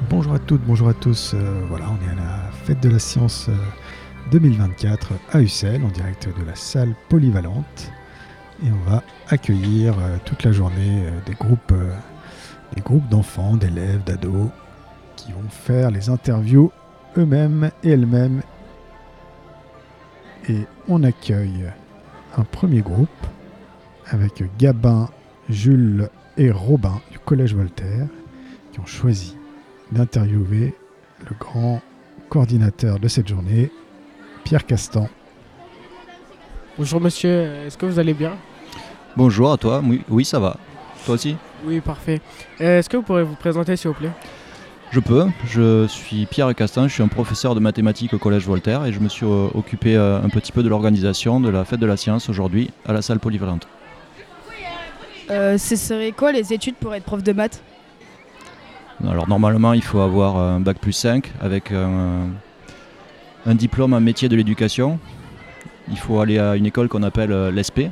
Bonjour à toutes, bonjour à tous. Voilà, on est à la fête de la science 2024 à Ussel, en direct de la salle polyvalente. Et on va accueillir toute la journée des groupes d'enfants, d'élèves, d'ados qui vont faire les interviews eux-mêmes et elles-mêmes. Et on accueille un premier groupe avec Gabin, Jules et Robin du Collège Voltaire qui ont choisi d'interviewer le grand coordinateur de cette journée, Pierre Castan. Bonjour monsieur, est-ce que vous allez bien ? Bonjour à toi, oui ça va. Toi aussi ? Oui, parfait. Est-ce que vous pourrez vous présenter s'il vous plaît ? Je peux, je suis Pierre Castan, je suis un professeur de mathématiques au Collège Voltaire et je me suis occupé un petit peu de l'organisation de la fête de la science aujourd'hui à la salle polyvalente. Ce serait quoi les études pour être prof de maths ? Alors normalement il faut avoir un bac plus 5 avec un diplôme en métier de l'éducation. Il faut aller à une école qu'on appelle l'ESP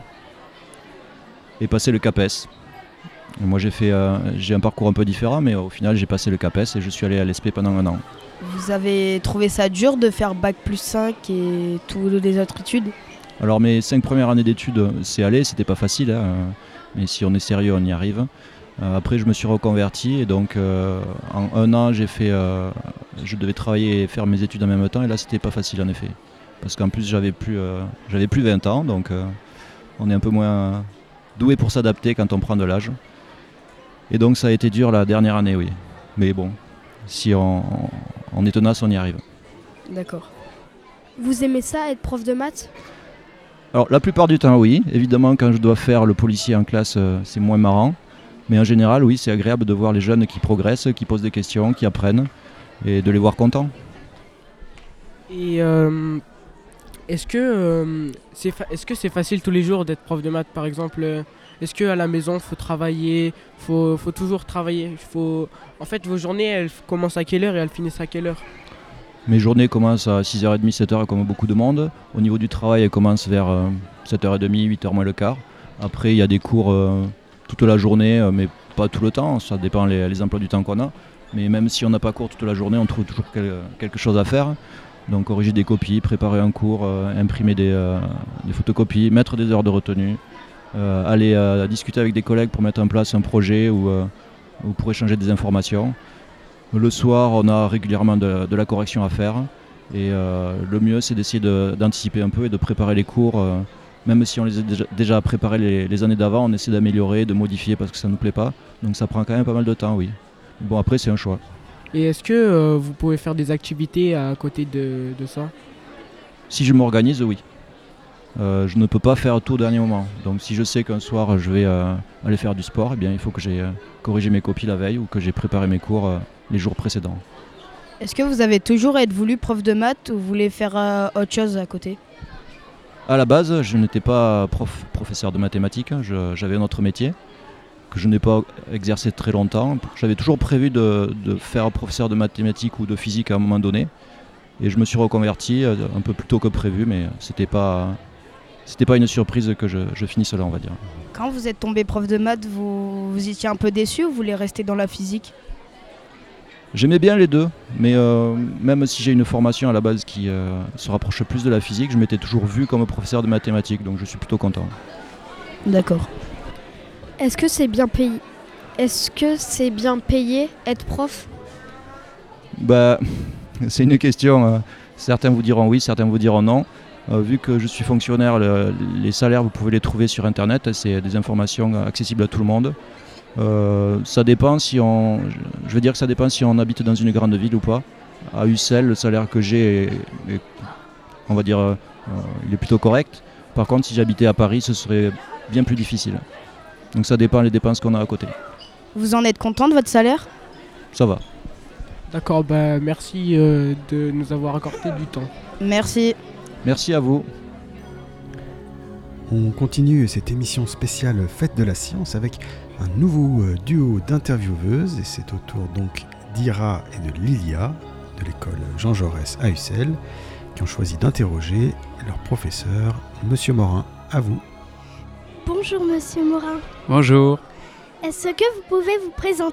et passer le CAPES. Et moi j'ai un parcours un peu différent mais au final j'ai passé le CAPES et je suis allé à l'ESP pendant 1 an. Vous avez trouvé ça dur de faire bac plus 5 et toutes les autres études ? Alors mes 5 premières années d'études c'est allé, c'était pas facile mais si on est sérieux on y arrive. Après je me suis reconverti et donc en 1 an je devais travailler et faire mes études en même temps et là c'était pas facile en effet. Parce qu'en plus j'avais plus 20 ans donc on est un peu moins doué pour s'adapter quand on prend de l'âge. Et donc ça a été dur la dernière année oui. Mais bon, si on est tenace on y arrive. D'accord. Vous aimez ça, être prof de maths ? Alors la plupart du temps oui, évidemment quand je dois faire le policier en classe c'est moins marrant. Mais en général, oui, c'est agréable de voir les jeunes qui progressent, qui posent des questions, qui apprennent, et de les voir contents. Et est-ce que c'est facile tous les jours d'être prof de maths par exemple ? Est-ce qu'à la maison, il faut travailler, faut toujours travailler ? En fait, vos journées, elles commencent à quelle heure et elles finissent à quelle heure ? Mes journées commencent à 6h30, 7h comme beaucoup de monde. Au niveau du travail, elles commencent vers 7h30, 8h moins le quart. Après, il y a des cours toute la journée, mais pas tout le temps, ça dépend les emplois du temps qu'on a. Mais même si on n'a pas cours toute la journée, on trouve toujours quelque chose à faire. Donc corriger des copies, préparer un cours, imprimer des photocopies, mettre des heures de retenue, aller discuter avec des collègues pour mettre en place un projet ou pour échanger des informations. Le soir, on a régulièrement de la correction à faire. Et le mieux, c'est d'essayer d'anticiper un peu et de préparer les cours. Même si on les a déjà préparés les années d'avant, on essaie d'améliorer, de modifier parce que ça ne nous plaît pas. Donc ça prend quand même pas mal de temps, oui. Bon, après, c'est un choix. Et est-ce que vous pouvez faire des activités à côté de ça ? Si je m'organise, oui. Je ne peux pas faire tout au dernier moment. Donc si je sais qu'un soir, je vais aller faire du sport, eh bien, il faut que j'ai corrigé mes copies la veille ou que j'ai préparé mes cours les jours précédents. Est-ce que vous avez toujours été voulu prof de maths ou vous voulez faire autre chose à côté ? À la base, je n'étais pas professeur de mathématiques, j'avais un autre métier que je n'ai pas exercé très longtemps. J'avais toujours prévu de faire professeur de mathématiques ou de physique à un moment donné. Et je me suis reconverti un peu plus tôt que prévu, mais c'était pas une surprise que je finisse là, on va dire. Quand vous êtes tombé prof de maths, vous étiez un peu déçu ou vous voulez rester dans la physique ? J'aimais bien les deux, mais même si j'ai une formation à la base qui se rapproche plus de la physique, je m'étais toujours vu comme professeur de mathématiques, donc je suis plutôt content. D'accord. Est-ce que c'est bien payé ? Être prof ? Bah, c'est une question, certains vous diront oui, certains vous diront non. Vu que je suis fonctionnaire, les salaires vous pouvez les trouver sur internet, c'est des informations accessibles à tout le monde. Ça dépend si on habite dans une grande ville ou pas. À Ussel, le salaire que j'ai on va dire, il est plutôt correct. Par contre, si j'habitais à Paris, ce serait bien plus difficile. Donc ça dépend des dépenses qu'on a à côté. Vous en êtes content de votre salaire ? Ça va. D'accord, merci de nous avoir accordé du temps. Merci. Merci à vous. On continue cette émission spéciale Fête de la Science avec un nouveau duo d'intervieweuses et c'est au tour donc d'Ira et de Lilia de l'école Jean Jaurès à Ussel qui ont choisi d'interroger leur professeur, Monsieur Morin. À vous. Bonjour Monsieur Morin. Bonjour. Est-ce que vous pouvez vous présenter ?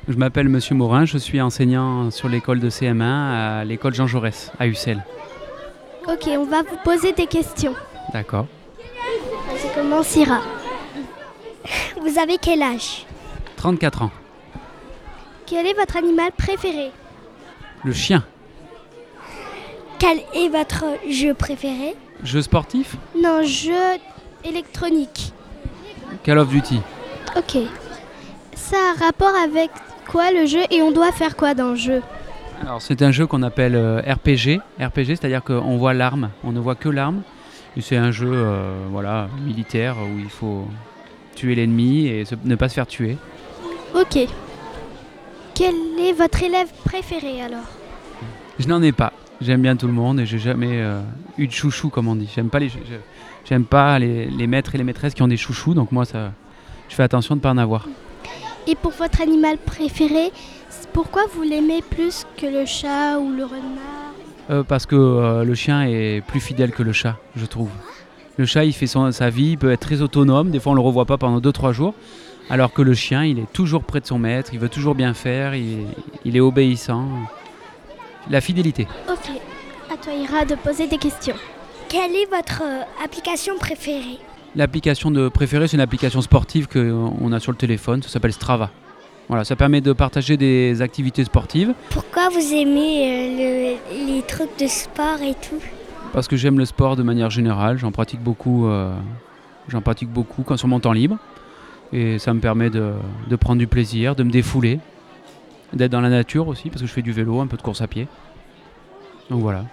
Je m'appelle Monsieur Morin, je suis enseignant sur l'école de CM1 à l'école Jean Jaurès à Ussel. Ok, on va vous poser des questions. D'accord. Ça commencera. Vous avez quel âge? 34 ans. Quel est votre animal préféré? Le chien. Quel est votre jeu préféré? Jeu sportif? Non, jeu électronique. Call of Duty. Ok. Ça a un rapport avec quoi le jeu et on doit faire quoi dans le jeu? Alors c'est un jeu qu'on appelle RPG. RPG, c'est-à-dire qu'on voit l'arme, on ne voit que l'arme. Et c'est un jeu militaire où il faut tuer l'ennemi et ne pas se faire tuer. Ok. Quel est votre élève préféré alors? Je n'en ai pas. J'aime bien tout le monde et j'ai jamais eu de chouchou comme on dit. J'aime pas les maîtres et les maîtresses qui ont des chouchous, donc moi je fais attention de ne pas en avoir. Et pour votre animal préféré, pourquoi vous l'aimez plus que le chat ou le renard? Parce que le chien est plus fidèle que le chat, je trouve. Le chat, il fait sa vie, il peut être très autonome, des fois on ne le revoit pas pendant 2-3 jours, alors que le chien, il est toujours près de son maître, il veut toujours bien faire, il est obéissant. La fidélité. Ok, à toi Ira de poser des questions. Quelle est votre application préférée? L'application préférée, c'est une application sportive qu'on a sur le téléphone, ça s'appelle Strava. Voilà, ça permet de partager des activités sportives. Pourquoi vous aimez les trucs de sport et tout? Parce que j'aime le sport de manière générale, j'en pratique beaucoup quand sur mon temps libre. Et ça me permet de prendre du plaisir, de me défouler, d'être dans la nature aussi, parce que je fais du vélo, un peu de course à pied. Donc voilà.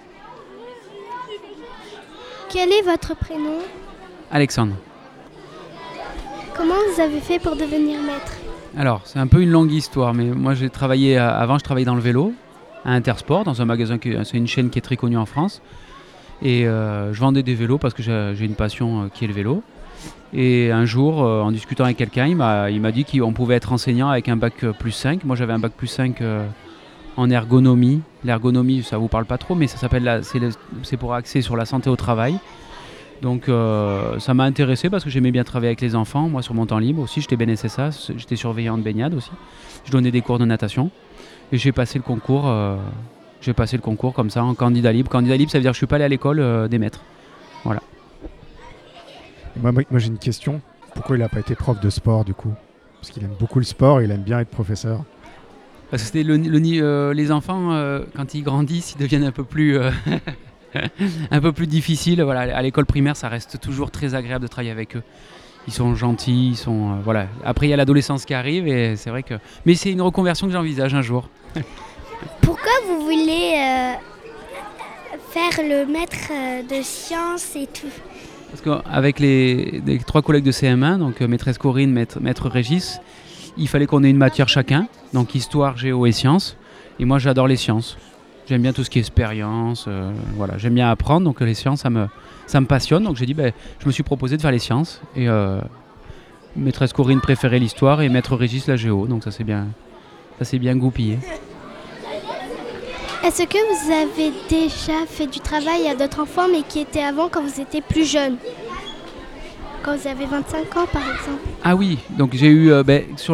Quel est votre prénom? Alexandre. Comment vous avez fait pour devenir maître? Alors, c'est un peu une longue histoire, mais moi je travaillais dans le vélo, à Intersport, dans un magasin, c'est une chaîne qui est très connue en France. Et je vendais des vélos parce que j'ai une passion qui est le vélo. Et un jour, en discutant avec quelqu'un, il m'a dit qu'on pouvait être enseignant avec un bac plus 5. Moi j'avais un bac plus 5 en ergonomie. L'ergonomie, ça vous parle pas trop, mais ça s'appelle c'est pour axer sur la santé au travail. Donc ça m'a intéressé parce que j'aimais bien travailler avec les enfants. Moi sur mon temps libre aussi, j'étais BNSSA, j'étais surveillant de baignade aussi. Je donnais des cours de natation et j'ai passé le concours comme ça en candidat libre. Candidat libre, ça veut dire que je suis pas allé à l'école des maîtres. Voilà. Moi j'ai une question. Pourquoi il n'a pas été prof de sport du coup? Parce qu'il aime beaucoup le sport et il aime bien être professeur. Parce que c'était les enfants, quand ils grandissent, ils deviennent un peu plus... un peu plus difficile. Voilà, à l'école primaire, ça reste toujours très agréable de travailler avec eux. Ils sont gentils, voilà. Après, il y a l'adolescence qui arrive et c'est vrai que... Mais c'est une reconversion que j'envisage un jour. Pourquoi vous voulez faire le maître de sciences et tout? Parce qu'avec les 3 collègues de CM1, donc maîtresse Corinne, maître Régis, il fallait qu'on ait une matière chacun, donc histoire, géo et sciences. Et moi, j'adore les sciences. J'aime bien tout ce qui est expérience, voilà. J'aime bien apprendre, donc les sciences, ça me passionne. Donc j'ai dit, je me suis proposé de faire les sciences. Et maîtresse Corinne préférait l'histoire et maître Régis la géo. Donc ça s'est bien goupillé. Est-ce que vous avez déjà fait du travail à d'autres enfants, mais qui étaient avant quand vous étiez plus jeune? Quand vous avez 25 ans, par exemple? Ah oui, donc j'ai eu, sur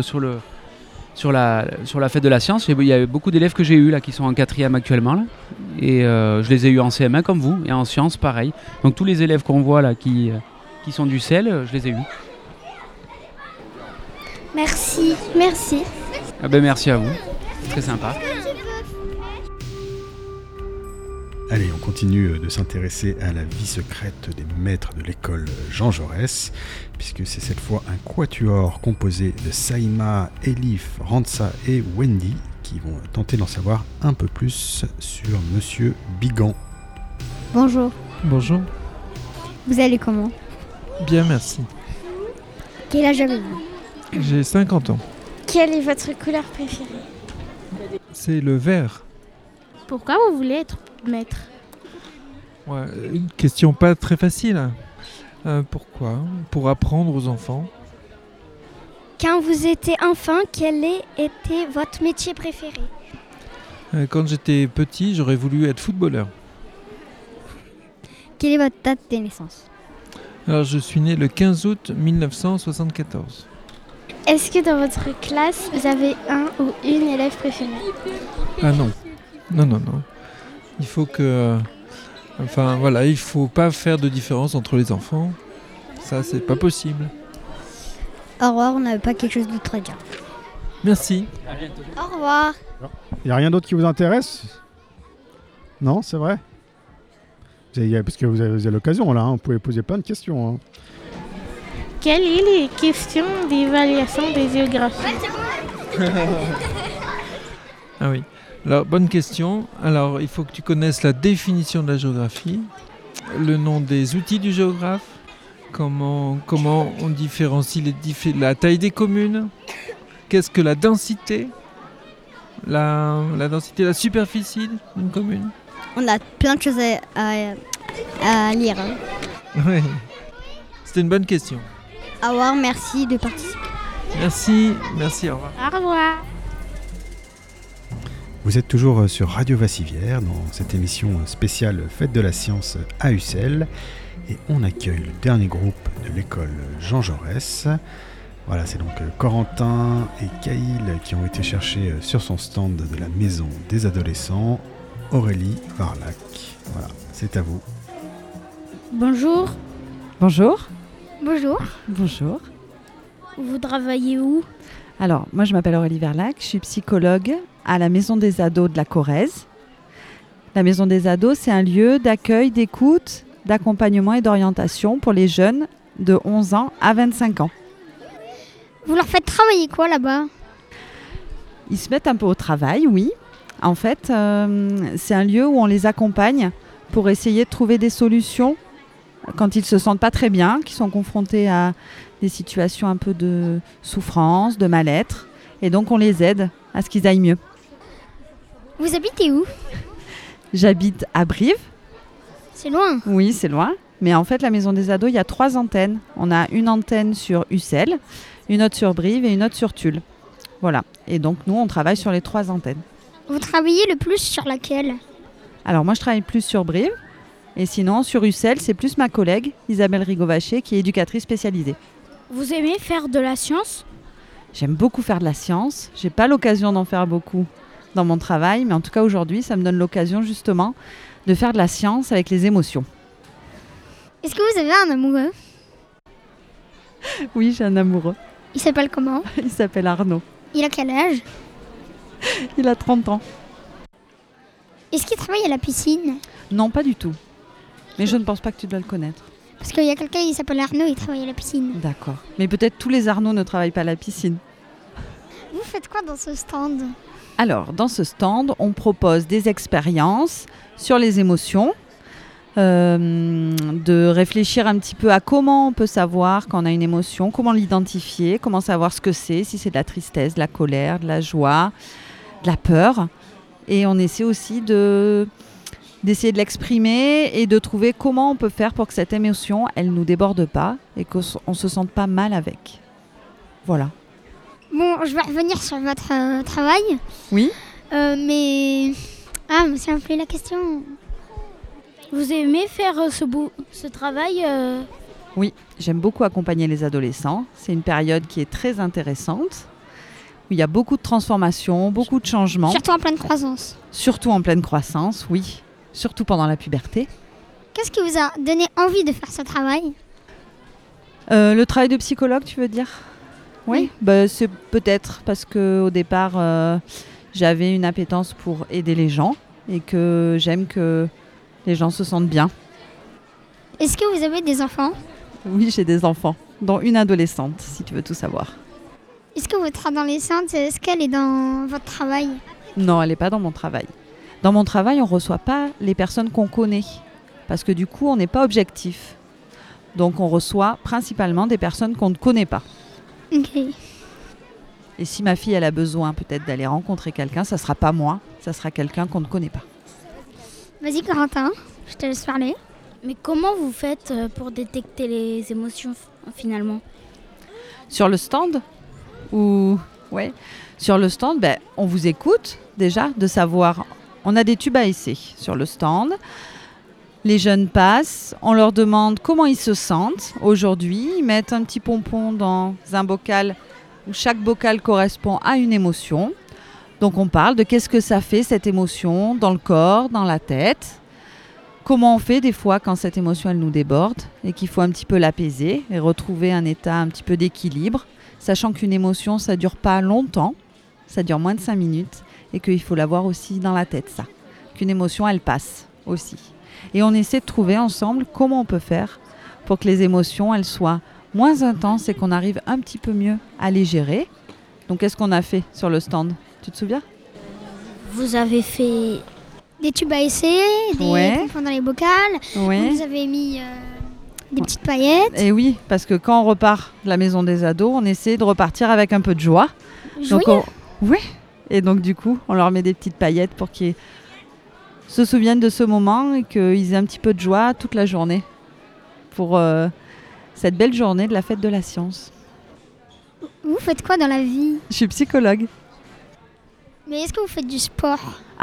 la fête de la science, il y a beaucoup d'élèves que j'ai eu là qui sont en 4e actuellement là, et je les ai eu en CM1 comme vous et en sciences pareil. Donc tous les élèves qu'on voit là qui sont du CEL, je les ai eus. Merci. Merci à vous, c'est très sympa. Allez, on continue de s'intéresser à la vie secrète des maîtres de l'école Jean Jaurès, puisque c'est cette fois un quatuor composé de Saïma, Elif, Rantsa et Wendy qui vont tenter d'en savoir un peu plus sur Monsieur Bigan. Bonjour. Bonjour. Vous allez comment? Bien, merci. Quel âge avez-vous? J'ai 50 ans. Quelle est votre couleur préférée? C'est le vert. Pourquoi vous voulez être maître? Ouais, une question pas très facile. Pourquoi? Pour apprendre aux enfants. Quand vous étiez enfant, quel était votre métier préféré? Quand j'étais petit, j'aurais voulu être footballeur. Quelle est votre date de naissance? Alors, je suis né le 15 août 1974. Est-ce que dans votre classe, vous avez un ou une élève préférée? Ah non. Non. Il faut que... Enfin voilà, il faut pas faire de différence entre les enfants. Ça, c'est pas possible. Au revoir, on n'avait pas quelque chose d'autre à dire. Merci. Au revoir. Il n'y a rien d'autre qui vous intéresse? Non, c'est vrai? Parce que vous avez l'occasion là, vous pouvez poser plein de questions. Hein. Quelles sont les questions d'évaluation des géographies? Ah oui. Alors, bonne question. Alors, il faut que tu connaisses la définition de la géographie, le nom des outils du géographe, comment on différencie la taille des communes, qu'est-ce que la densité, la densité, la superficie d'une commune. On a plein de choses à lire. Hein. Oui. C'était une bonne question. Au revoir, merci de participer. Merci, au revoir. Au revoir. Vous êtes toujours sur Radio Vassivière dans cette émission spéciale Fête de la Science à Ussel et on accueille le dernier groupe de l'école Jean Jaurès. Voilà, c'est donc Corentin et Caïl qui ont été cherchés sur son stand de la Maison des Adolescents, Aurélie Varlac. Voilà, c'est à vous. Bonjour. Bonjour. Bonjour. Bonjour. Vous travaillez où? Alors, moi je m'appelle Aurélie Verlac, je suis psychologue à la Maison des Ados de la Corrèze. La Maison des Ados, c'est un lieu d'accueil, d'écoute, d'accompagnement et d'orientation pour les jeunes de 11 ans à 25 ans. Vous leur faites travailler quoi là-bas? Ils se mettent un peu au travail, oui. En fait, c'est un lieu où on les accompagne pour essayer de trouver des solutions quand ils ne se sentent pas très bien, qu'ils sont confrontés à des situations un peu de souffrance, de mal-être. Et donc, on les aide à ce qu'ils aillent mieux. Vous habitez où? J'habite à Brive. C'est loin. Oui, c'est loin. Mais en fait, la Maison des Ados, il y a 3 antennes. On a une antenne sur Ussel, une autre sur Brive et une autre sur Tulle. Voilà. Et donc, nous, on travaille sur les 3 antennes. Vous travaillez le plus sur laquelle? Alors, moi, je travaille plus sur Brive. Et sinon, sur Ussel, c'est plus ma collègue, Isabelle Rigovaché, qui est éducatrice spécialisée. Vous aimez faire de la science? J'aime beaucoup faire de la science. J'ai pas l'occasion d'en faire beaucoup dans mon travail, mais en tout cas, aujourd'hui, ça me donne l'occasion, justement, de faire de la science avec les émotions. Est-ce que vous avez un amoureux? Oui, j'ai un amoureux. Il s'appelle comment? Il s'appelle Arnaud. Il a quel âge? Il a 30 ans. Est-ce qu'il travaille à la piscine? Non, pas du tout. Mais je ne pense pas que tu dois le connaître. Parce qu'il y a quelqu'un qui s'appelle Arnaud, il travaille à la piscine. D'accord. Mais peut-être tous les Arnaud ne travaillent pas à la piscine. Vous faites quoi dans ce stand? Alors, dans ce stand, on propose des expériences sur les émotions, de réfléchir un petit peu à comment on peut savoir quand on a une émotion, comment l'identifier, comment savoir ce que c'est, si c'est de la tristesse, de la colère, de la joie, de la peur. Et on essaie aussi d'essayer de l'exprimer et de trouver comment on peut faire pour que cette émotion, elle ne nous déborde pas et qu'on ne se sente pas mal avec. Voilà. Bon, je vais revenir sur votre travail. Oui. Mais... Ah, mais c'est un peu la question. Vous aimez faire ce travail Oui, j'aime beaucoup accompagner les adolescents. C'est une période qui est très intéressante, où il y a beaucoup de transformations, beaucoup de changements. Surtout en pleine croissance. Surtout en pleine croissance, oui. Surtout pendant la puberté. Qu'est-ce qui vous a donné envie de faire ce travail? Le travail de psychologue, tu veux dire? Oui. C'est peut-être parce qu'au départ, j'avais une appétence pour aider les gens et que j'aime que les gens se sentent bien. Est-ce que vous avez des enfants? Oui, j'ai des enfants, dont une adolescente, si tu veux tout savoir. Est-ce que votre adolescente, est-ce qu'elle est dans votre travail? Non, elle n'est pas dans mon travail. Dans mon travail, on ne reçoit pas les personnes qu'on connaît, parce que du coup, on n'est pas objectif. Donc, on reçoit principalement des personnes qu'on ne connaît pas. Ok. Et si ma fille elle a besoin peut-être d'aller rencontrer quelqu'un, ça ne sera pas moi, ça sera quelqu'un qu'on ne connaît pas. Vas-y Corentin, je te laisse parler. Mais comment vous faites pour détecter les émotions finalement? Sur le stand Ouais. Sur le stand, on vous écoute déjà, de savoir... On a des tubes à essai sur le stand. Les jeunes passent, on leur demande comment ils se sentent aujourd'hui. Ils mettent un petit pompon dans un bocal où chaque bocal correspond à une émotion. Donc on parle de qu'est-ce que ça fait cette émotion dans le corps, dans la tête. Comment on fait des fois quand cette émotion elle nous déborde et qu'il faut un petit peu l'apaiser et retrouver un état un petit peu d'équilibre, sachant qu'une émotion ça dure pas longtemps, ça dure moins de 5 minutes et qu'il faut l'avoir aussi dans la tête ça, qu'une émotion elle passe aussi. Et on essaie de trouver ensemble comment on peut faire pour que les émotions elles soient moins intenses et qu'on arrive un petit peu mieux à les gérer. Donc qu'est-ce qu'on a fait sur le stand ? Tu te souviens ? Vous avez fait des tubes à essai, des pompons dans les bocals. Ouais. Vous avez mis des petites paillettes. Et oui, parce que quand on repart de la maison des ados, on essaie de repartir avec un peu de joie. Joyeux. Oui. Et donc du coup, on leur met des petites paillettes pour qu'ils se souviennent de ce moment et qu'ils aient un petit peu de joie toute la journée pour cette belle journée de la fête de la science. Vous faites quoi dans la vie ? Je suis psychologue. Mais est-ce que vous faites du sport ?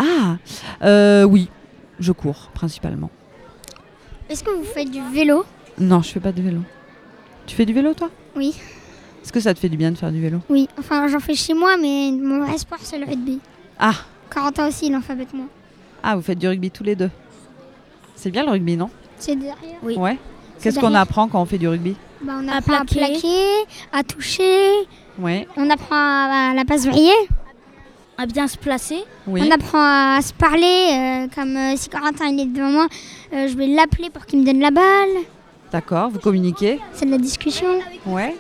Oui, je cours principalement. Est-ce que vous faites du vélo ? Non, je fais pas de vélo. Tu fais du vélo toi ? Oui. Est-ce que ça te fait du bien de faire du vélo ? Oui, enfin j'en fais chez moi, mais mon vrai sport c'est le rugby. Ah. Corentin aussi, il en fait avec moi. Ah, vous faites du rugby tous les deux. C'est bien le rugby, non ? C'est derrière. Oui. Ouais. Qu'est-ce qu'on apprend quand on fait du rugby ? On apprend à plaquer, à toucher. Ouais. On apprend à la passe vriller. À bien se placer. Oui. On apprend à se parler, comme si Corentin il est devant moi, je vais l'appeler pour qu'il me donne la balle. D'accord, vous communiquez ? C'est de la discussion. Ouais.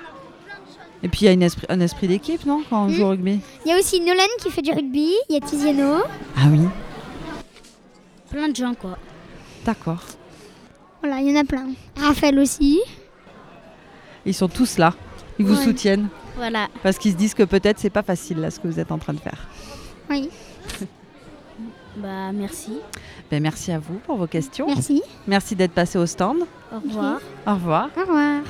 Et puis il y a un esprit d'équipe, non, quand on joue au rugby ? Il y a aussi Nolan qui fait du rugby, il y a Tiziano. Ah oui. Plein de gens quoi. D'accord. Voilà, il y en a plein. Raphaël aussi. Ils sont tous là, ils vous soutiennent. Voilà. Parce qu'ils se disent que peut-être c'est pas facile là ce que vous êtes en train de faire. Oui. Merci. Merci à vous pour vos questions. Merci. Merci d'être passé au stand. Au revoir. Au revoir. Au revoir.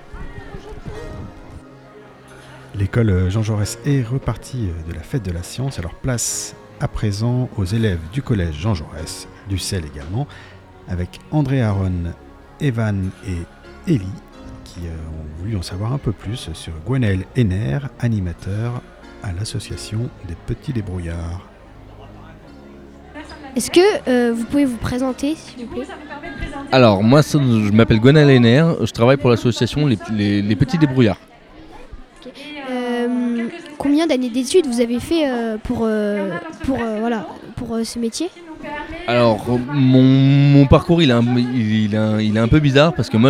L'école Jean Jaurès est repartie de la fête de la science. Alors place à présent aux élèves du collège Jean Jaurès, du CEL également, avec André Aaron, Evan et Ellie, qui ont voulu en savoir un peu plus sur Gwenaël Henner, animateur à l'association des Petits Débrouillards. Est-ce que vous pouvez vous présenter, s'il vous plaît ? Alors, moi, je m'appelle Gwenaël Henner, je travaille pour l'association les Petits Débrouillards. Combien d'années d'études vous avez fait pour ce métier ? Alors, mon parcours, il est un peu bizarre parce que moi,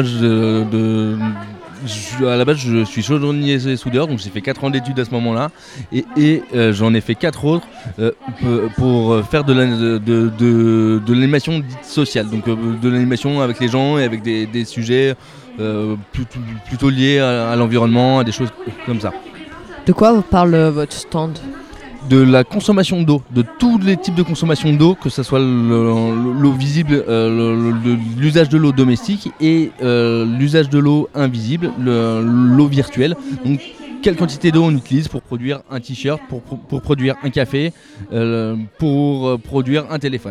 à la base, je suis chaudronnier et soudeur, donc j'ai fait 4 ans d'études à ce moment-là, et j'en ai fait 4 autres pour faire de l'animation dite sociale, donc de l'animation avec les gens et avec des sujets plutôt liés à l'environnement, à des choses comme ça. De quoi parle votre stand ? De la consommation d'eau, de tous les types de consommation d'eau, que ce soit l'eau visible, l'usage de l'eau domestique et l'usage de l'eau invisible, l'eau virtuelle. Donc, quelle quantité d'eau on utilise pour produire un t-shirt, pour produire un café, pour produire un téléphone.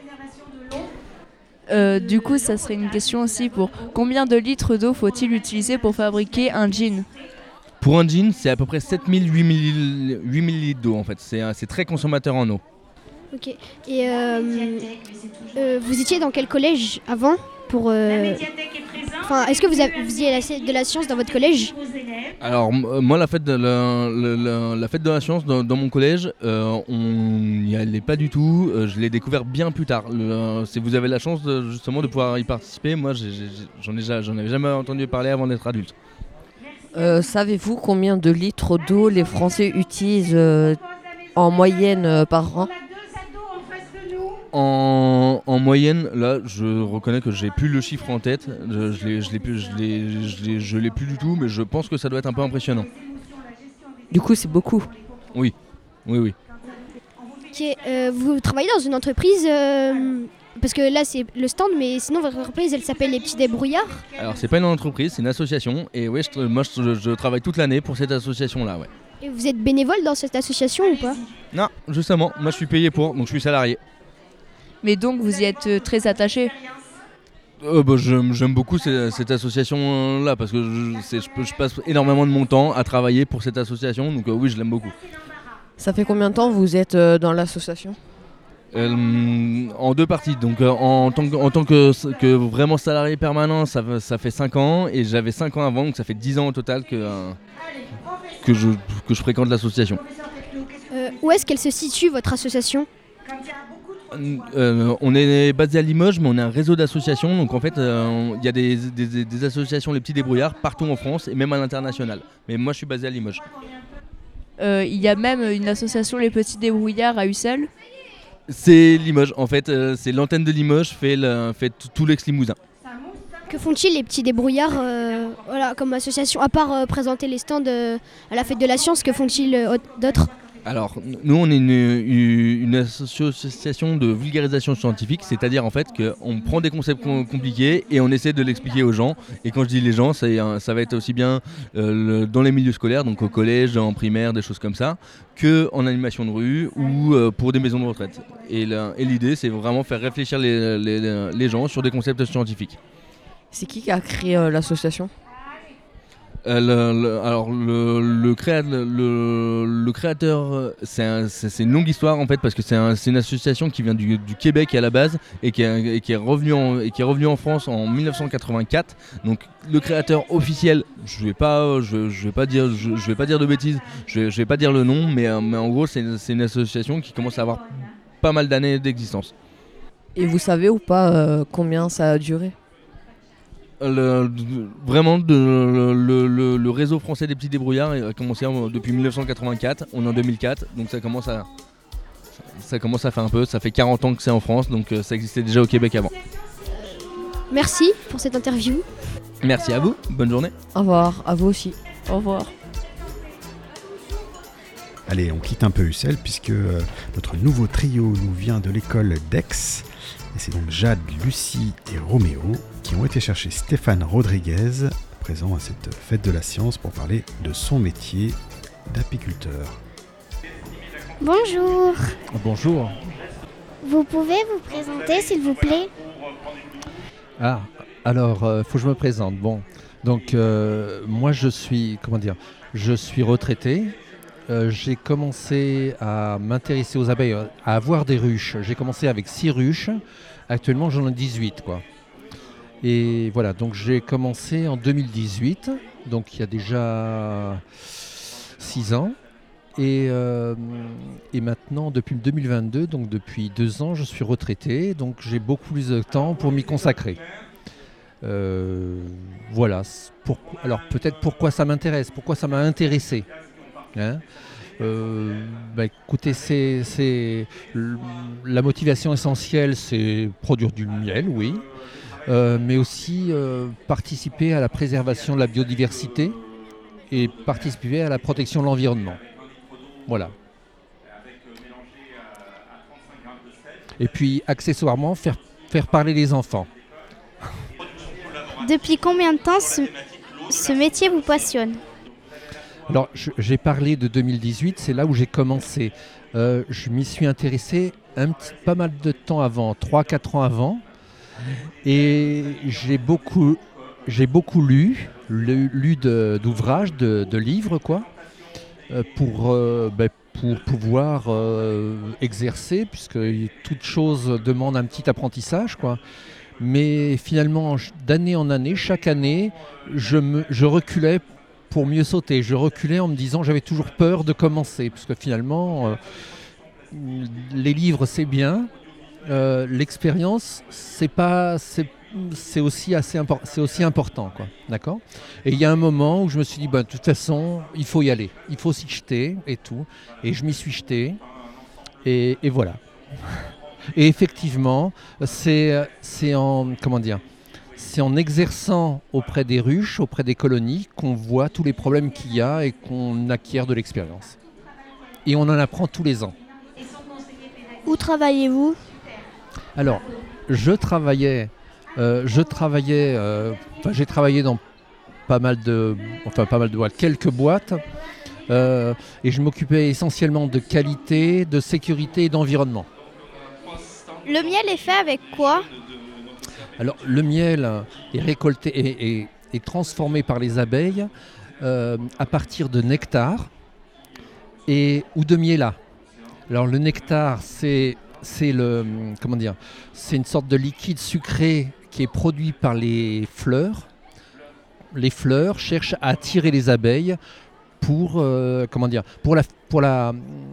Du coup, ça serait une question aussi pour combien de litres d'eau faut-il utiliser pour fabriquer un jean ? Pour un jean, c'est à peu près 7000-8000 litres d'eau en fait. C'est très consommateur en eau. Ok. Et vous étiez dans quel collège avant pour, est-ce que vous faisiez de la science dans votre collège ? Alors moi la fête de la science dans mon collège, on n'y allait pas du tout. Je l'ai découvert bien plus tard. Vous avez la chance justement de pouvoir y participer. Moi j'en avais jamais entendu parler avant d'être adulte. Savez-vous combien de litres d'eau les Français utilisent en moyenne par an ? En moyenne, là, je reconnais que j'ai plus le chiffre en tête. Je l'ai plus du tout, mais je pense que ça doit être un peu impressionnant. Du coup, c'est beaucoup. Oui. Ok, vous travaillez dans une entreprise parce que là c'est le stand, mais sinon votre entreprise elle s'appelle Les Petits Débrouillards. Alors c'est pas une entreprise, c'est une association, et ouais, moi je travaille toute l'année pour cette association-là, ouais. Et vous êtes bénévole dans cette association ou pas ? Non, justement, moi je suis payé pour, donc je suis salarié. Mais donc vous y êtes très attaché ? J'aime beaucoup cette association-là parce que je passe énormément de mon temps à travailler pour cette association, donc oui, je l'aime beaucoup. Ça fait combien de temps vous êtes dans l'association ? En deux parties, donc en tant que vraiment salarié permanent, ça fait 5 ans, et j'avais 5 ans avant, donc ça fait 10 ans au total que je fréquente l'association. Où est-ce qu'elle se situe, votre association ? On est basé à Limoges, mais on est un réseau d'associations, donc en fait il y a des associations, les petits débrouillards, partout en France et même à l'international. Mais moi je suis basé à Limoges. Il y a même une association Les Petits Débrouillards à Ussel. C'est Limoges, en fait, c'est l'antenne de Limoges fait tout l'ex-Limousin. Que font-ils les petits débrouillards comme association, à part présenter les stands à la fête de la science, que font-ils d'autres ? Alors, nous, on est une association de vulgarisation scientifique, c'est-à-dire en fait qu'on prend des concepts compliqués et on essaie de l'expliquer aux gens. Et quand je dis les gens, ça va être aussi bien dans les milieux scolaires, donc au collège, en primaire, des choses comme ça, qu'en animation de rue ou pour des maisons de retraite. Et l'idée, c'est vraiment faire réfléchir les gens sur des concepts scientifiques. C'est qui a créé l'association ? Le créateur, c'est une longue histoire en fait, parce que c'est une association qui vient du Québec à la base et qui est revenue en France en 1984. Donc le créateur officiel, je vais pas dire de bêtises, je vais pas dire le nom, mais en gros c'est une association qui commence à avoir pas mal d'années d'existence. Et vous savez ou pas combien ça a duré ? Vraiment le réseau français des petits débrouillards a commencé depuis 1984, on est en 2004, donc ça commence à faire un peu, ça fait 40 ans que c'est en France, donc ça existait déjà au Québec avant. Merci pour cette interview. Merci à vous, bonne journée. Au revoir, à vous aussi. Au revoir. Allez, on quitte un peu Ussel puisque notre nouveau trio nous vient de l'école d'Aix. Et c'est donc Jade, Lucie et Roméo qui ont été chercher Stéphane Rodriguez, présent à cette fête de la science, pour parler de son métier d'apiculteur. Bonjour. Bonjour. Vous pouvez vous présenter, s'il vous plaît ? Ah, alors, faut que je me présente. Bon, donc moi je suis retraité. J'ai commencé à m'intéresser aux abeilles, à avoir des ruches. J'ai commencé avec 6 ruches. Actuellement, j'en ai 18, quoi. Et voilà, donc j'ai commencé en 2018, donc il y a déjà 6 ans. Et maintenant, depuis 2022, donc depuis 2 ans, je suis retraité, donc j'ai beaucoup plus de temps pour m'y consacrer. Voilà. Alors peut-être pourquoi ça m'intéresse, pourquoi ça m'a intéressé. Hein, écoutez, la motivation essentielle, c'est produire du miel, oui, mais aussi participer à la préservation de la biodiversité et participer à la protection de l'environnement. Voilà. Et puis, accessoirement, faire parler les enfants. Depuis combien de temps ce métier vous passionne ? Alors, j'ai parlé de 2018, c'est là où j'ai commencé. Je m'y suis intéressé pas mal de temps avant, 3-4 ans avant. Et j'ai beaucoup lu d'ouvrages, de livres, quoi, pour pouvoir exercer, puisque toute chose demande un petit apprentissage, quoi. Mais finalement, d'année en année, chaque année, je reculais pour mieux sauter. Je reculais en me disant j'avais toujours peur de commencer, parce que finalement, les livres c'est bien, l'expérience c'est aussi important, quoi. D'accord ? Et il y a un moment où je me suis dit de toute façon il faut y aller, il faut s'y jeter et tout, et je m'y suis jeté et voilà. Et effectivement, c'est en exerçant auprès des ruches, auprès des colonies, qu'on voit tous les problèmes qu'il y a et qu'on acquiert de l'expérience. Et on en apprend tous les ans. Où travaillez-vous ? Alors, j'ai travaillé dans pas mal de boîtes, quelques boîtes, et je m'occupais essentiellement de qualité, de sécurité et d'environnement. Le miel est fait avec quoi ? Alors le miel est récolté et transformé par les abeilles à partir de nectar ou de miela. Alors le nectar, c'est une sorte de liquide sucré qui est produit par les fleurs. Les fleurs cherchent à attirer les abeilles pour la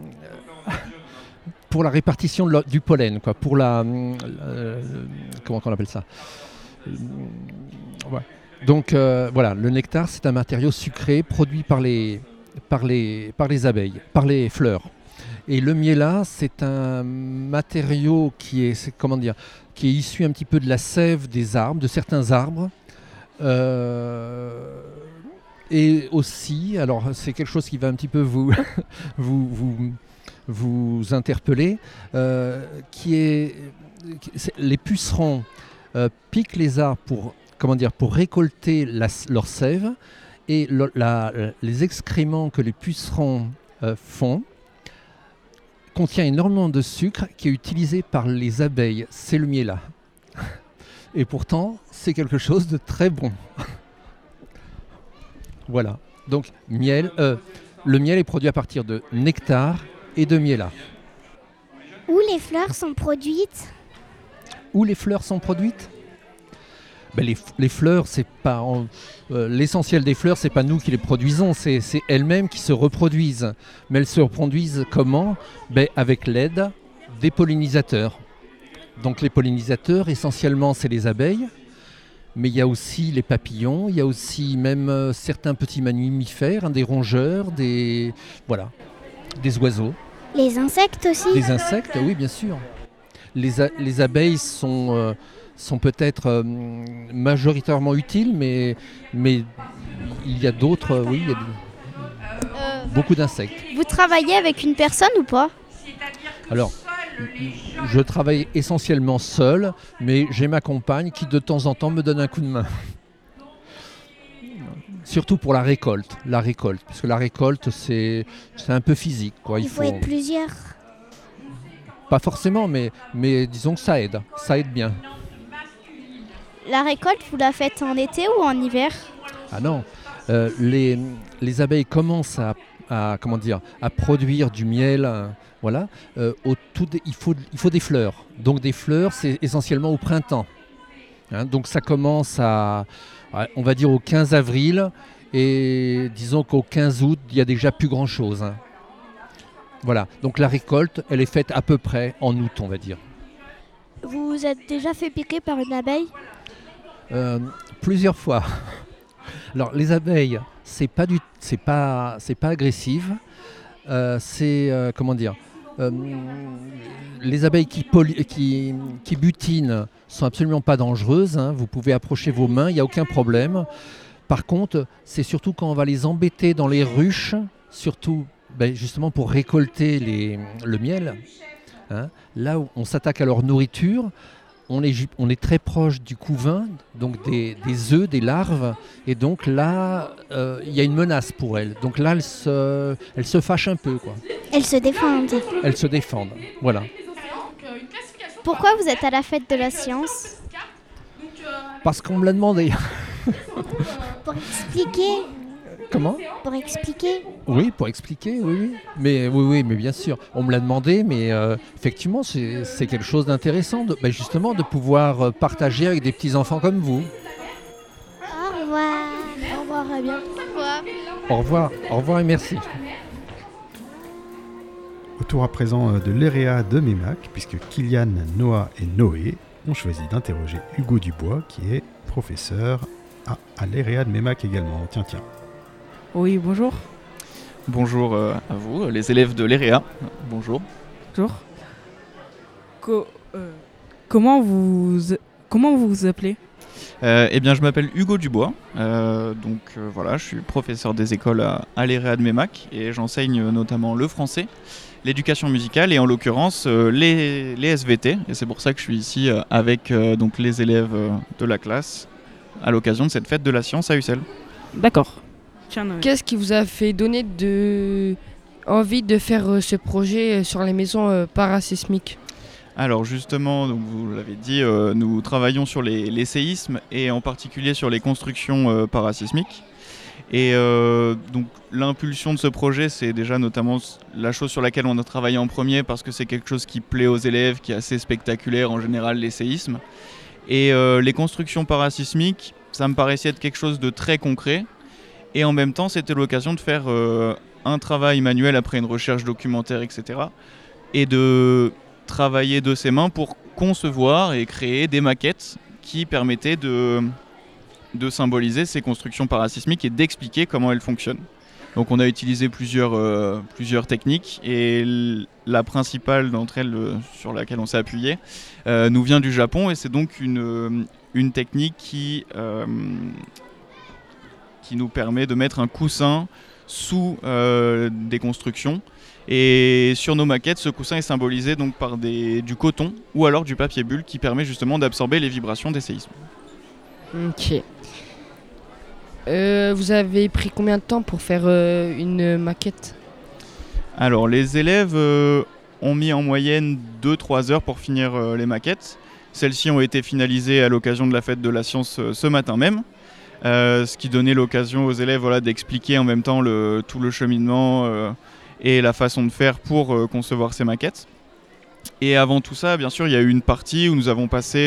répartition du pollen, quoi, pour comment on appelle ça. Ouais. Donc voilà, le nectar, c'est un matériau sucré produit par les abeilles, par les fleurs. Et le miela, c'est un matériau qui est issu un petit peu de la sève des arbres, de certains arbres. Et aussi, alors c'est quelque chose qui va un petit peu vous interpeller, les pucerons piquent les arbres pour récolter leur sève, et les excréments que les pucerons font contient énormément de sucre qui est utilisé par les abeilles. C'est le miela. Et pourtant, c'est quelque chose de très bon. Voilà. Donc, le miel est produit à partir de nectar et de miela. Où les fleurs sont produites? Où les fleurs sont produites? Les fleurs, c'est pas l'essentiel des fleurs, c'est pas nous qui les produisons, c'est elles-mêmes qui se reproduisent. Mais elles se reproduisent comment? Avec l'aide des pollinisateurs. Donc les pollinisateurs, essentiellement, c'est les abeilles, mais il y a aussi les papillons, il y a aussi même certains petits mammifères, des rongeurs, des oiseaux. Les insectes aussi? Les insectes, oui, bien sûr. Les abeilles sont peut-être majoritairement utiles, mais il y a d'autres, oui, il y a beaucoup d'insectes. Vous travaillez avec une personne ou pas? Alors, je travaille essentiellement seul, mais j'ai ma compagne qui de temps en temps me donne un coup de main. Surtout pour la récolte, parce que la récolte c'est un peu physique, quoi. Il faut être plusieurs. Pas forcément, mais disons que ça aide bien. La récolte, vous la faites en été ou en hiver? Ah non, les abeilles commencent à produire du miel. Voilà. Il faut des fleurs. Donc des fleurs, c'est essentiellement au printemps. Donc ça commence on va dire au 15 avril, et disons qu'au 15 août, il n'y a déjà plus grand-chose. Voilà. Donc la récolte, elle est faite à peu près en août, on va dire. Vous vous êtes déjà fait piquer par une abeille? Plusieurs fois. Alors les abeilles, c'est pas agressif. Les abeilles qui butinent sont absolument pas dangereuses. Vous pouvez approcher vos mains, il n'y a aucun problème. Par contre, c'est surtout quand on va les embêter dans les ruches, surtout justement pour récolter le miel. Là où on s'attaque à leur nourriture, on est très proche du couvain, donc des œufs, des larves, et donc là, il y a une menace pour elles. Donc là, elles se fâchent un peu, quoi. Elles se défendent. Elles se défendent, voilà. Pourquoi vous êtes à la fête de la science? Parce qu'on me l'a demandé. Pour expliquer. Comment? Pour expliquer. Oui, pour expliquer, oui. Mais bien sûr. On me l'a demandé, mais effectivement, c'est quelque chose d'intéressant, justement, de pouvoir partager avec des petits-enfants comme vous. Au revoir. Au revoir, à bientôt. Au revoir et merci. Au tour à présent de l'EREA de Meymac, puisque Kylian, Noah et Noé ont choisi d'interroger Hugo Dubois, qui est professeur à l'EREA de Meymac également. Tiens. Oui, bonjour. Bonjour à vous, les élèves de l'EREA. Bonjour. Bonjour. Comment vous vous appelez? Eh bien, je m'appelle Hugo Dubois. Voilà, je suis professeur des écoles à l'EREA de Meymac et j'enseigne notamment le français, l'éducation musicale et en l'occurrence les SVT. Et c'est pour ça que je suis ici avec donc les élèves de la classe à l'occasion de cette fête de la science à Ussel. D'accord. Qu'est-ce qui vous a fait donner envie de faire ce projet sur les maisons parasismiques? Alors justement, donc vous l'avez dit, nous travaillons sur les séismes et en particulier sur les constructions parasismiques. Et donc l'impulsion de ce projet, c'est déjà notamment la chose sur laquelle on a travaillé en premier parce que c'est quelque chose qui plaît aux élèves, qui est assez spectaculaire en général, les séismes. Et les constructions parasismiques, ça me paraissait être quelque chose de très concret. Et en même temps, c'était l'occasion de faire un travail manuel après une recherche documentaire, etc. Et de travailler de ses mains pour concevoir et créer des maquettes qui permettaient de symboliser ces constructions parasismiques et d'expliquer comment elles fonctionnent. Donc on a utilisé plusieurs techniques et la principale d'entre elles sur laquelle on s'est appuyé nous vient du Japon et c'est donc une technique qui nous permet de mettre un coussin sous des constructions. Et sur nos maquettes, ce coussin est symbolisé donc par du coton ou alors du papier bulle qui permet justement d'absorber les vibrations des séismes. Ok. Vous avez pris combien de temps pour faire une maquette ? Alors les élèves ont mis en moyenne 2-3 heures pour finir les maquettes. Celles-ci ont été finalisées à l'occasion de la fête de la science ce matin même. Ce qui donnait l'occasion aux élèves d'expliquer en même temps tout le cheminement et la façon de faire pour concevoir ces maquettes. Et avant tout ça, bien sûr, il y a eu une partie où nous avons passé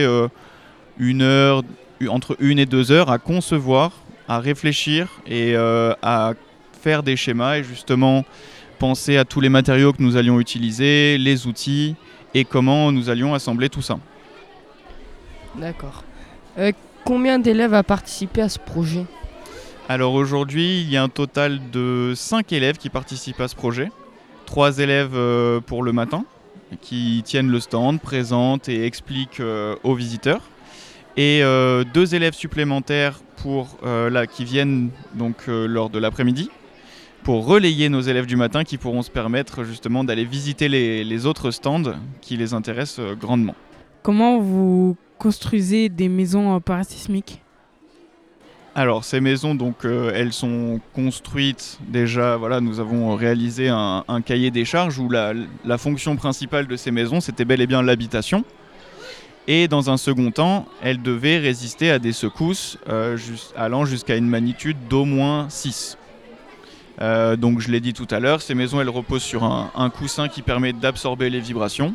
entre 1 et 2 heures à concevoir, à réfléchir et à faire des schémas et justement penser à tous les matériaux que nous allions utiliser, les outils et comment nous allions assembler tout ça. D'accord. Combien d'élèves a participé à ce projet ? Alors aujourd'hui, il y a un total de 5 élèves qui participent à ce projet. 3 élèves pour le matin, qui tiennent le stand, présentent et expliquent aux visiteurs. Et 2 élèves supplémentaires qui viennent donc lors de l'après-midi pour relayer nos élèves du matin qui pourront se permettre justement d'aller visiter les autres stands qui les intéressent grandement. Comment vous construisez des maisons parasismiques ? Alors ces maisons, donc, elles sont construites déjà, nous avons réalisé un cahier des charges où la fonction principale de ces maisons, c'était bel et bien l'habitation. Et dans un second temps, elles devaient résister à des secousses allant jusqu'à une magnitude d'au moins 6. Donc je l'ai dit tout à l'heure, ces maisons elles reposent sur un coussin qui permet d'absorber les vibrations.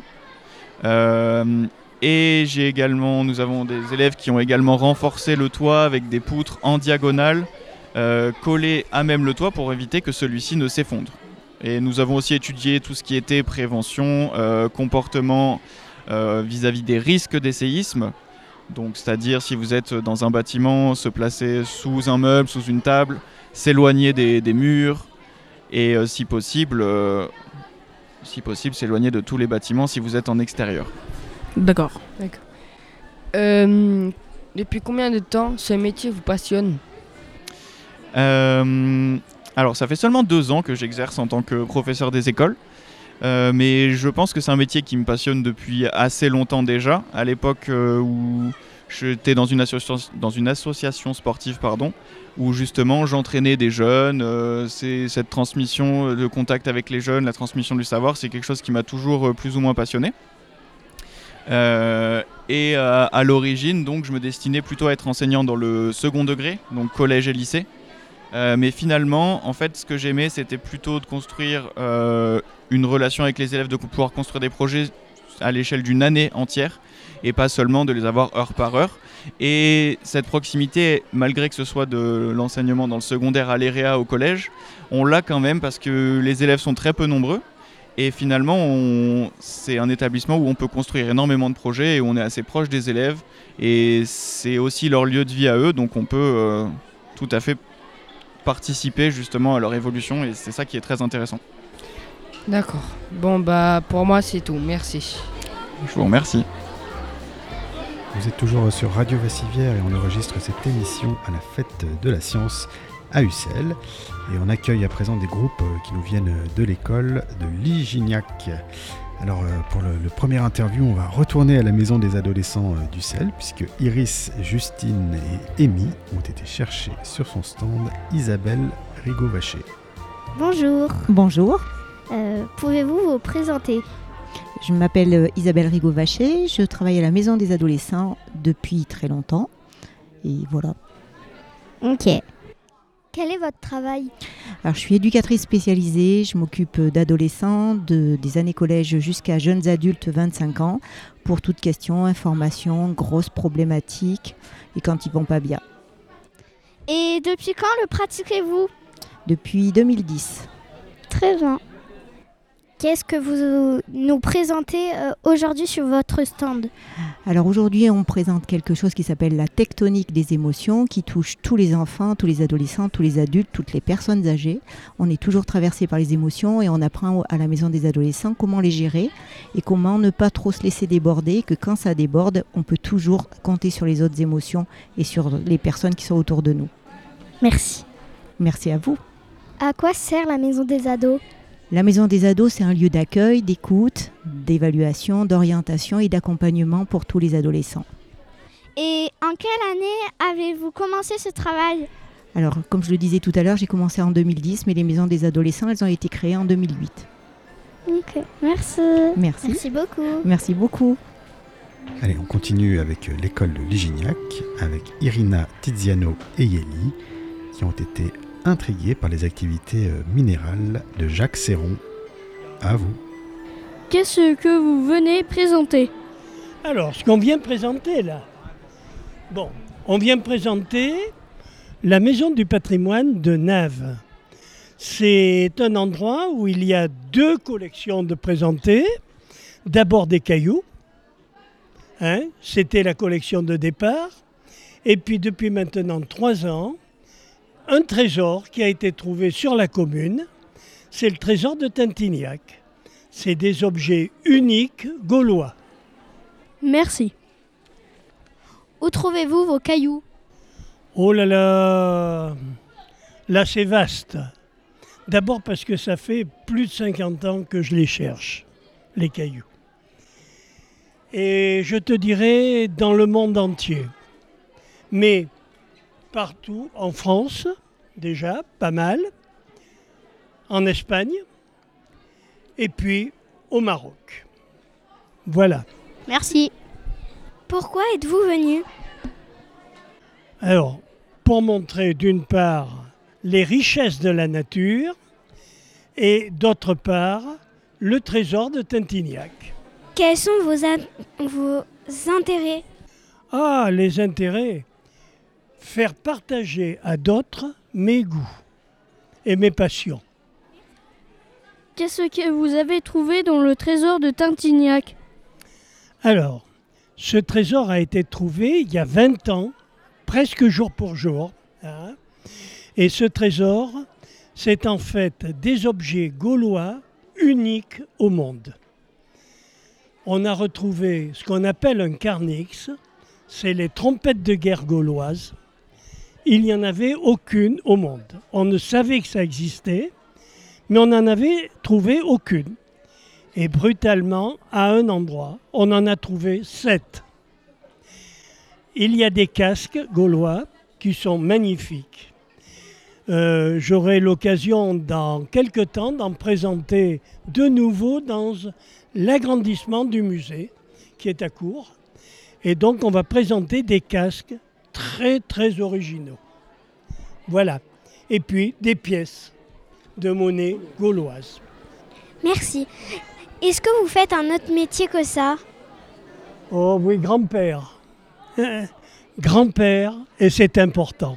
Et nous avons des élèves qui ont également renforcé le toit avec des poutres en diagonale collées à même le toit pour éviter que celui-ci ne s'effondre. Et nous avons aussi étudié tout ce qui était prévention, comportement vis-à-vis des risques des séismes. Donc, c'est-à-dire si vous êtes dans un bâtiment, se placer sous un meuble, sous une table, s'éloigner des murs et si possible s'éloigner de tous les bâtiments si vous êtes en extérieur. D'accord. Depuis combien de temps ce métier vous passionne ? Alors ça fait seulement 2 ans que j'exerce en tant que professeur des écoles. Mais je pense que c'est un métier qui me passionne depuis assez longtemps déjà. À l'époque où j'étais dans une association sportive, où justement j'entraînais des jeunes. C'est cette transmission de contact avec les jeunes, la transmission du savoir, c'est quelque chose qui m'a toujours plus ou moins passionné. Et à l'origine, donc, je me destinais plutôt à être enseignant dans le second degré, donc collège et lycée. Mais finalement, en fait, ce que j'aimais, c'était plutôt de construire une relation avec les élèves, de pouvoir construire des projets à l'échelle d'une année entière et pas seulement de les avoir heure par heure. Et cette proximité, malgré que ce soit de l'enseignement dans le secondaire à l'EREA au collège, on l'a quand même parce que les élèves sont très peu nombreux. Et finalement, c'est un établissement où on peut construire énormément de projets et on est assez proche des élèves. Et c'est aussi leur lieu de vie à eux, donc on peut tout à fait participer justement à leur évolution et c'est ça qui est très intéressant. D'accord. Bon, pour moi, c'est tout. Merci. Je vous remercie. Vous êtes toujours sur Radio Vassivière et on enregistre cette émission à la fête de la science à Ussel. Et on accueille à présent des groupes qui nous viennent de l'école de Ligignac. Alors pour le premier interview, on va retourner à la maison des adolescents d'Ussel, puisque Iris, Justine et Amy ont été chercher sur son stand Isabelle Rigaud-Vacher. Bonjour. Bonjour. Pouvez-vous vous présenter ? Je m'appelle Isabelle Rigaud-Vacher, je travaille à la Maison des Adolescents depuis très longtemps. Et voilà. Ok. Quel est votre travail? Alors, je suis éducatrice spécialisée, je m'occupe d'adolescents, des années collège jusqu'à jeunes adultes 25 ans, pour toute question, information, grosses problématiques, et quand ils vont pas bien. Et depuis quand le pratiquez-vous? Depuis 2010. Très bien. Qu'est-ce que vous nous présentez aujourd'hui sur votre stand? Alors aujourd'hui, on présente quelque chose qui s'appelle la tectonique des émotions, qui touche tous les enfants, tous les adolescents, tous les adultes, toutes les personnes âgées. On est toujours traversé par les émotions et on apprend à la Maison des Adolescents comment les gérer et comment ne pas trop se laisser déborder, que quand ça déborde, on peut toujours compter sur les autres émotions et sur les personnes qui sont autour de nous. Merci. Merci à vous. À quoi sert la Maison des Ados? La Maison des Ados, c'est un lieu d'accueil, d'écoute, d'évaluation, d'orientation et d'accompagnement pour tous les adolescents. Et en quelle année avez-vous commencé ce travail? Alors, comme je le disais tout à l'heure, j'ai commencé en 2010, mais les Maisons des Adolescents, elles ont été créées en 2008. Ok, merci. Merci. Merci beaucoup. Merci beaucoup. Allez, on continue avec l'école de Ligignac, avec Irina, Tiziano et Yeli, qui ont été intrigués par les activités minérales de Jacques Serron. À vous. Qu'est-ce que vous venez présenter? Alors, ce qu'on vient présenter là, on vient présenter la Maison du patrimoine de Naves. C'est un endroit où il y a deux collections de présenter. D'abord des cailloux, c'était la collection de départ, et puis depuis maintenant 3 ans, un trésor qui a été trouvé sur la commune, c'est le trésor de Tintignac. C'est des objets uniques gaulois. Merci. Où trouvez-vous vos cailloux? Oh là là, là c'est vaste. D'abord parce que ça fait plus de 50 ans que je les cherche, les cailloux. Et je te dirais dans le monde entier. Mais partout, en France, déjà, pas mal, en Espagne, et puis au Maroc. Voilà. Merci. Pourquoi êtes-vous venu? Alors, pour montrer d'une part les richesses de la nature et d'autre part le trésor de Tintignac. Quels sont vos intérêts? Ah, les intérêts. Faire partager à d'autres mes goûts et mes passions. Qu'est-ce que vous avez trouvé dans le trésor de Tintignac? Alors, ce trésor a été trouvé il y a 20 ans, presque jour pour jour. Et ce trésor, c'est en fait des objets gaulois uniques au monde. On a retrouvé ce qu'on appelle un carnix, c'est les trompettes de guerre gauloises. Il n'y en avait aucune au monde. On ne savait que ça existait, mais on n'en avait trouvé aucune. Et brutalement, à un endroit, on en a trouvé 7. Il y a des casques gaulois qui sont magnifiques. J'aurai l'occasion dans quelques temps d'en présenter de nouveau dans l'agrandissement du musée qui est à Cours. Et donc on va présenter des casques très très originaux. Voilà. Et puis des pièces de monnaie gauloise. Merci. Est-ce que vous faites un autre métier que ça? Oh oui, grand-père. Grand-père, et c'est important.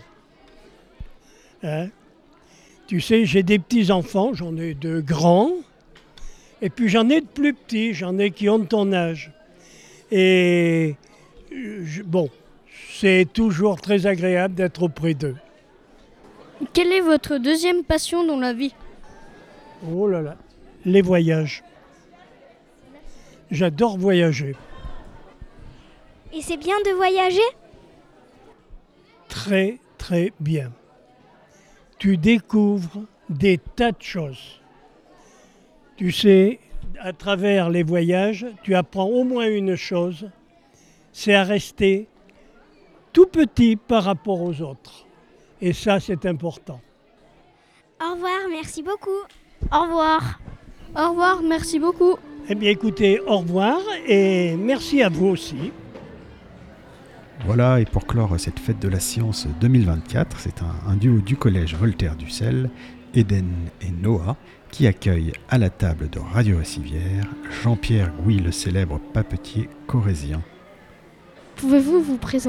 Tu sais, j'ai des petits-enfants, j'en ai de grands, et puis j'en ai de plus petits, j'en ai qui ont ton âge. Et c'est toujours très agréable d'être auprès d'eux. Quelle est votre deuxième passion dans la vie? Oh là là, les voyages. J'adore voyager. Et c'est bien de voyager? Très, très bien. Tu découvres des tas de choses. Tu sais, à travers les voyages, tu apprends au moins une chose, c'est à rester tout petit par rapport aux autres. Et ça, c'est important. Au revoir, merci beaucoup. Au revoir. Au revoir, merci beaucoup. Eh bien écoutez, au revoir et merci à vous aussi. Voilà, et pour clore cette fête de la science 2024, c'est un duo du collège Voltaire d'Ussel, Eden et Noah, qui accueille à la table de Radio Rivière Jean-Pierre Gouy, le célèbre papetier corrézien. Pouvez-vous vous présenter ?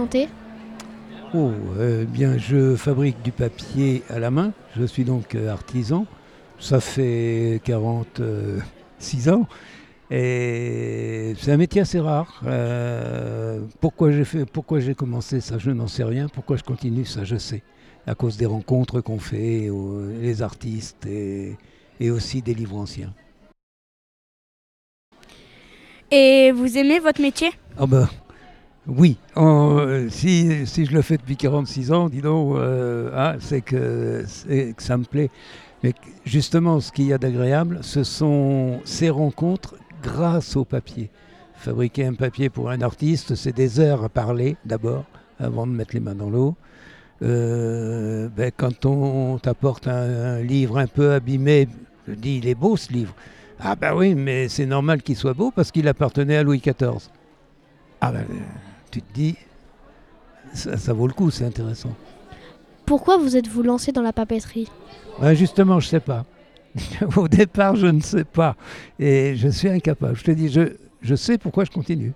Bien, je fabrique du papier à la main. Je suis donc artisan. Ça fait 46 ans. Et c'est un métier assez rare. Pourquoi j'ai commencé ça, je n'en sais rien. Pourquoi je continue ça, je sais. À cause des rencontres qu'on fait, les artistes et aussi des livres anciens. Et vous aimez votre métier ? Oui, si je le fais depuis 46 ans, dis donc, c'est que ça me plaît. Mais justement, ce qu'il y a d'agréable, ce sont ces rencontres grâce au papier. Fabriquer un papier pour un artiste, c'est des heures à parler d'abord, avant de mettre les mains dans l'eau. Quand on t'apporte un livre un peu abîmé, je dis, il est beau ce livre. Ah oui, mais c'est normal qu'il soit beau parce qu'il appartenait à Louis XIV. Tu te dis, ça vaut le coup, c'est intéressant. Pourquoi vous êtes-vous lancé dans la papeterie ? Justement, je ne sais pas. Au départ, je ne sais pas. Et je suis incapable. Je te dis, je sais pourquoi je continue.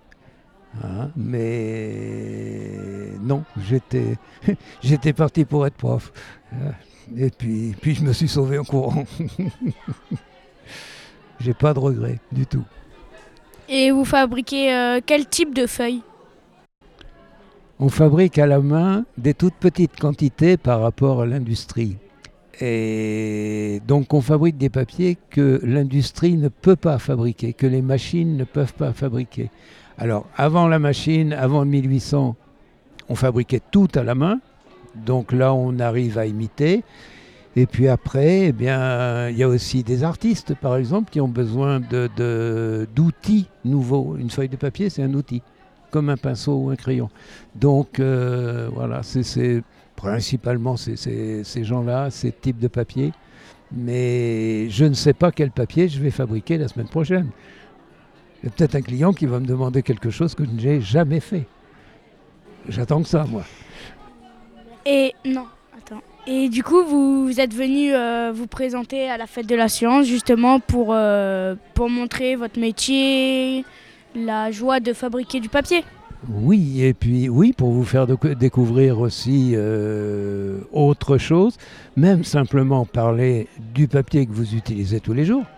Mais non, j'étais parti pour être prof. Et puis je me suis sauvé en courant. J'ai pas de regrets du tout. Et vous fabriquez quel type de feuilles ? On fabrique à la main des toutes petites quantités par rapport à l'industrie. Et donc on fabrique des papiers que l'industrie ne peut pas fabriquer, que les machines ne peuvent pas fabriquer. Alors avant la machine, avant 1800, on fabriquait tout à la main. Donc là on arrive à imiter. Et puis après, il y a aussi des artistes, par exemple, qui ont besoin d'outils nouveaux. Une feuille de papier, c'est un outil, comme un pinceau ou un crayon. Donc voilà, c'est principalement ces gens-là, ces types de papier. Mais je ne sais pas quel papier je vais fabriquer la semaine prochaine. Il y a peut-être un client qui va me demander quelque chose que je n'ai jamais fait. J'attends que ça, moi. Et du coup, vous êtes venu vous présenter à la fête de la science justement pour montrer votre métier, la joie de fabriquer du papier. Oui, et puis pour vous faire découvrir aussi autre chose, même simplement parler du papier que vous utilisez tous les jours.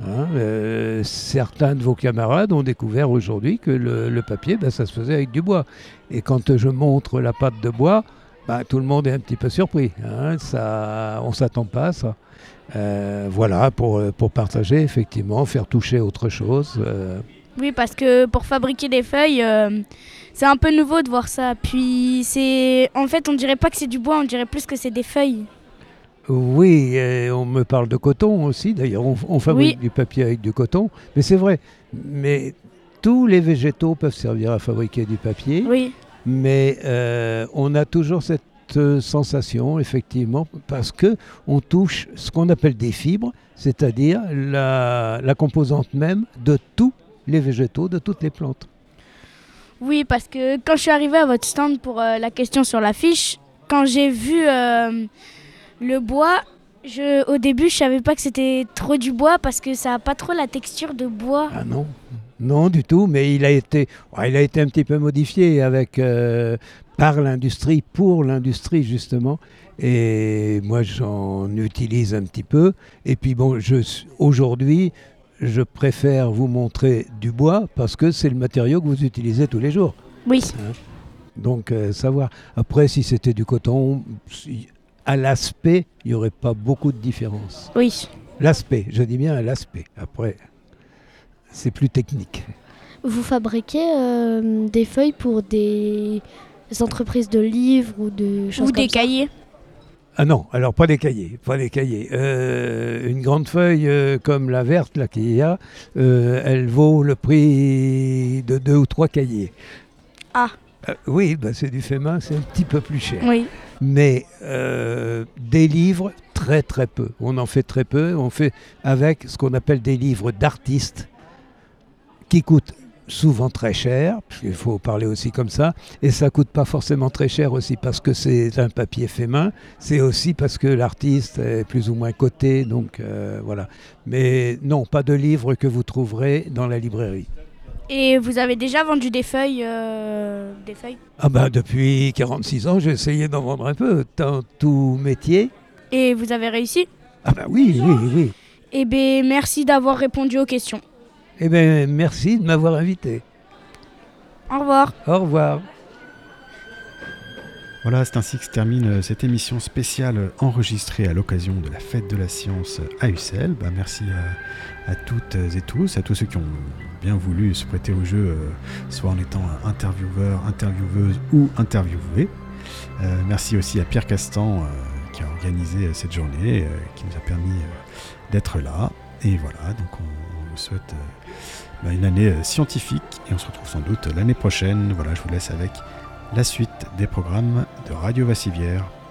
Certains de vos camarades ont découvert aujourd'hui que le papier, ça se faisait avec du bois. Et quand je montre la pâte de bois, tout le monde est un petit peu surpris. On ne s'attend pas à ça. Voilà, pour partager, effectivement, faire toucher autre chose. Oui, parce que pour fabriquer des feuilles, c'est un peu nouveau de voir ça. Puis en fait, on dirait pas que c'est du bois, on dirait plus que c'est des feuilles. Oui, on me parle de coton aussi. D'ailleurs, on fabrique du papier avec du coton. Mais c'est vrai. Mais tous les végétaux peuvent servir à fabriquer du papier. Oui. Mais on a toujours cette sensation, effectivement, parce qu'on touche ce qu'on appelle des fibres, c'est-à-dire la composante même de tous les végétaux, de toutes les plantes. Oui, parce que quand je suis arrivée à votre stand pour la question sur l'affiche, quand j'ai vu le bois, au début, je savais pas que c'était trop du bois parce que ça n'a pas trop la texture de bois. Ah non. Non, du tout, mais il a été un petit peu modifié par l'industrie, pour l'industrie justement. Et moi, j'en utilise un petit peu. Et puis aujourd'hui, je préfère vous montrer du bois parce que c'est le matériau que vous utilisez tous les jours. Oui. Donc, savoir. Après, si c'était du coton, à l'aspect, il n'y aurait pas beaucoup de différence. Oui. L'aspect, je dis bien à l'aspect. Après, c'est plus technique. Vous fabriquez des feuilles pour des entreprises de livres ou de choses comme ça ? Ou des cahiers ? Ah non, alors pas des cahiers. Une grande feuille comme la verte là qu'il y a, elle vaut le prix de 2 ou 3 cahiers. Ah. Oui, c'est du fait main, c'est un petit peu plus cher. Oui. Mais des livres, très très peu. On en fait très peu. On fait avec ce qu'on appelle des livres d'artistes. qui coûte souvent très cher, il faut parler aussi comme ça, et ça coûte pas forcément très cher aussi parce que c'est un papier fait main, c'est aussi parce que l'artiste est plus ou moins coté, donc voilà. Mais non, pas de livre que vous trouverez dans la librairie. Et vous avez déjà vendu des feuilles Ah bah depuis 46 ans, j'ai essayé d'en vendre un peu, dans tout métier. Et vous avez réussi? Ah bah oui. Eh bien, merci d'avoir répondu aux questions. Eh bien, merci de m'avoir invité. Au revoir. Au revoir. Voilà, c'est ainsi que se termine cette émission spéciale enregistrée à l'occasion de la Fête de la Science à Ussel. Merci à toutes et tous, à tous ceux qui ont bien voulu se prêter au jeu, soit en étant intervieweur, intervieweuse ou interviewé. Merci aussi à Pierre Castan qui a organisé cette journée, qui nous a permis d'être là. Et voilà, donc on vous souhaite une année scientifique et on se retrouve sans doute l'année prochaine. Voilà, je vous laisse avec la suite des programmes de Radio Vassivière.